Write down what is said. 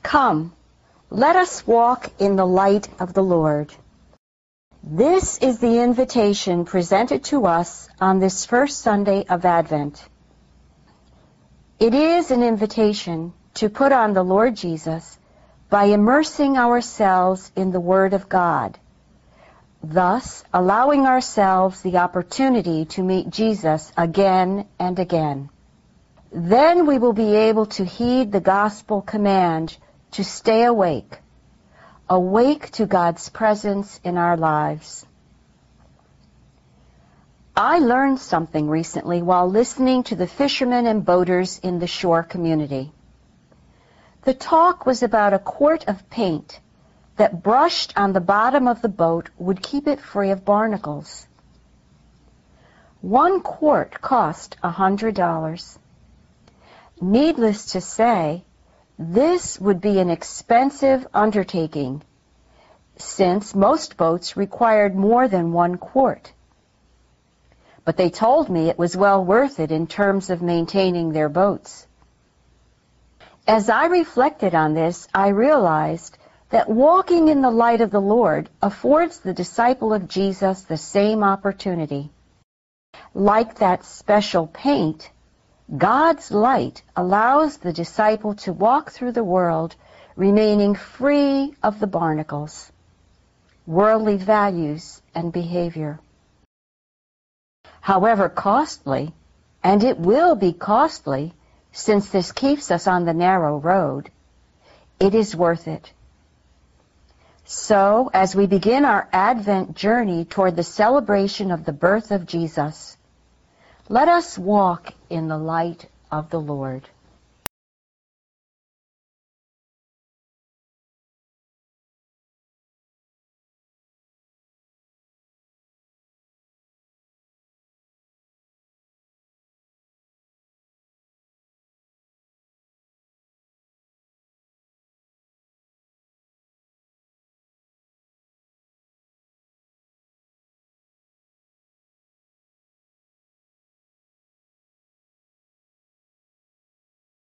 Come, let us walk in the light of the Lord. This is the invitation presented to us on this first Sunday of Advent. It is an invitation to put on the Lord Jesus by immersing ourselves in the Word of God, thus allowing ourselves the opportunity to meet Jesus again and again. Then we will be able to heed the gospel command to stay awake, awake to God's presence in our lives. I learned something recently while listening to the fishermen and boaters in the shore community. The talk was about a quart of paint that brushed on the bottom of the boat would keep it free of barnacles. 1 quart cost $100. Needless to say, this would be an expensive undertaking, since most boats required more than 1 quart. But they told me it was well worth it in terms of maintaining their boats. As I reflected on this, I realized that walking in the light of the Lord affords the disciple of Jesus the same opportunity. Like that special paint, God's light allows the disciple to walk through the world remaining free of the barnacles, worldly values, and behavior. However costly, and it will be costly since this keeps us on the narrow road, it is worth it. So, as we begin our Advent journey toward the celebration of the birth of Jesus, let us walk in the light of the Lord.